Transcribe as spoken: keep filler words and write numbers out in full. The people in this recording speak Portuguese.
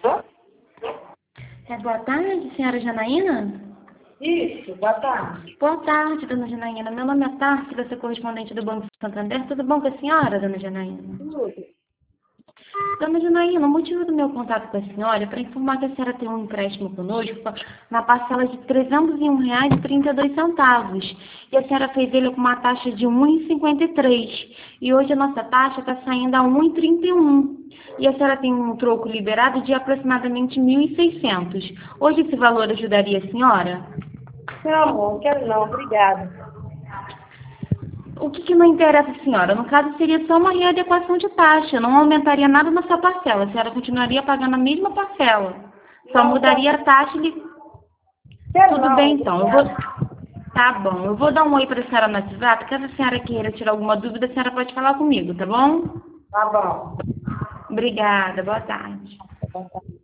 É, boa tarde, senhora Janaína? Isso, boa tarde. Boa tarde, dona Janaína. Meu nome é Társila, sou correspondente do Banco Santander. Tudo bom com a senhora, dona Janaína? Tudo. Dona Janaína, o motivo do meu contato com a senhora é para informar que a senhora tem um empréstimo conosco na parcela de trezentos e um reais e trinta e dois centavos. E a senhora fez ele com uma taxa de um vírgula cinquenta e três. E hoje a nossa taxa está saindo a um vírgula trinta e um. E a senhora tem um troco liberado de aproximadamente mil e seiscentos. Hoje esse valor ajudaria a senhora? Não, amor, não quero não, obrigada. O que, que não interessa a senhora? No caso, seria só uma readequação de taxa. Não aumentaria nada na sua parcela. A senhora continuaria pagando a mesma parcela. Só Não, mudaria a taxa e... Quero Tudo não, bem, então. Eu obrigada. vou... Tá bom. Eu vou dar um oi para a senhora no WhatsApp. Caso a senhora queira tirar alguma dúvida, a senhora pode falar comigo, tá bom? Tá bom. Obrigada. Boa tarde. Boa tarde.